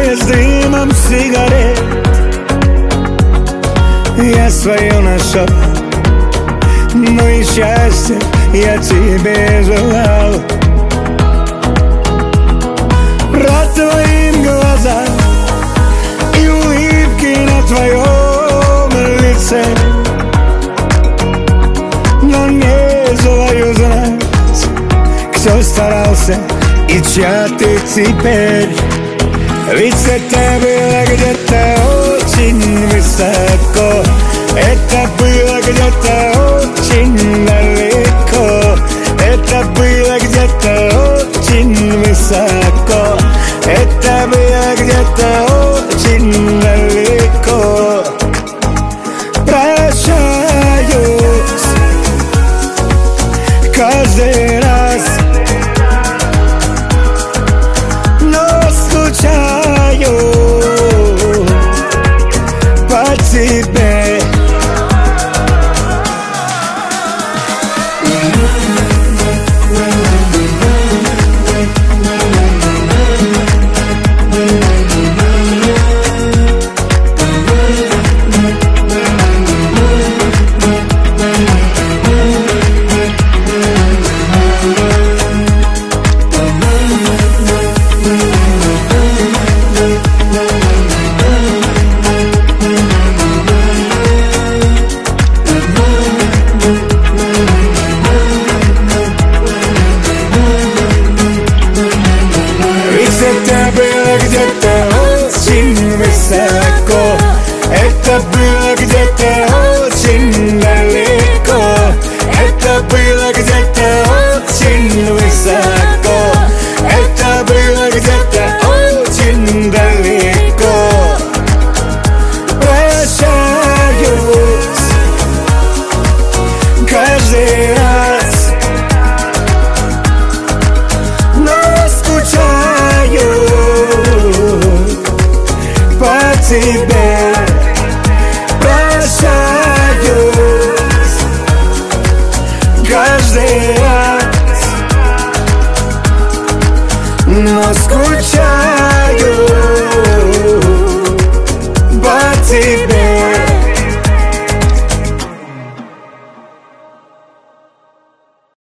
без дымом сигарет. Я свое нашел, но и счастье я тебе желал. Рад твоим глазам и улыбки на твоем лице, но не желаю знать, кто старался и чья ты теперь. Ведь это было где-то очень высоко, это было где-то очень далеко, это было где-то очень высоко, это было где-то очень далеко. Прощаюсь каждый раз, но скучаю по тебе. Это было где-то очень высоко, это было где-то очень далеко, это было где-то очень высоко, это было где-то очень далеко. Прощаюсь каждый раз, но скучаю по тебе. Прощаюсь каждый раз, но скучаю